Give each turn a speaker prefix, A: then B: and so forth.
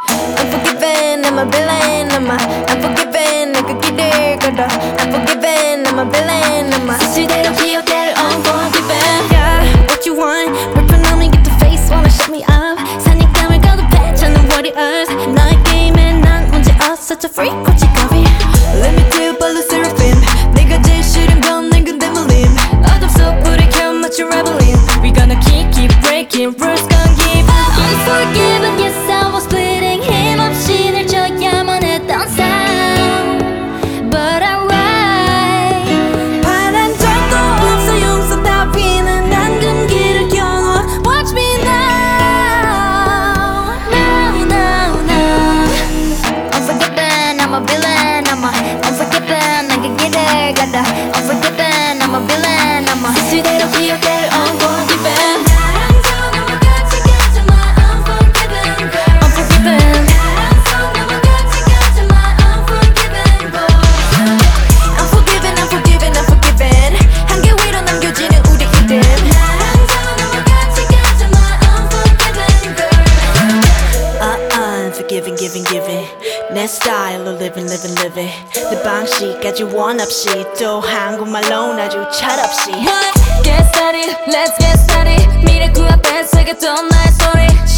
A: Unforgiven, I'm a villain. Unforgiven, 내가 길을 걸어. Unforgiven, I'm a villain. 수시대로 기억될 unforgiven. Yeah, what you want? 불편함이 get the face, wanna shut me up. 사냥감을 거듭해, 찾는 warriors. 너의 게임에 난 문제 없어, such a freak, 고치가비. Let me tell you, 발로 seraphim. 내가 제일 싫은 건 낡은 데몰림. 어둠 속 불을 켜, 마치 rebelling. We gonna keep breaking rules, gonna give up. Unforgiven, yes, I was bleeding. 힘없이 늘 져야만 했던 삶. But I'm right. 바란 적도 없어, 용서 따위는 안 든 길을 겨눠. Watch me now. Now, now, now. Unforgiven, I'm a villain. Unforgiven, 내가 길을 가다. Unforgiven, I'm a villain. 수시대로 기억될 unforgiven. Giving 내 스타일로 living 내 방식까지 원 없이 또 한국말로 아주 철없이 Get started, let's get started 미래 그 앞에 새겼던 나의 소리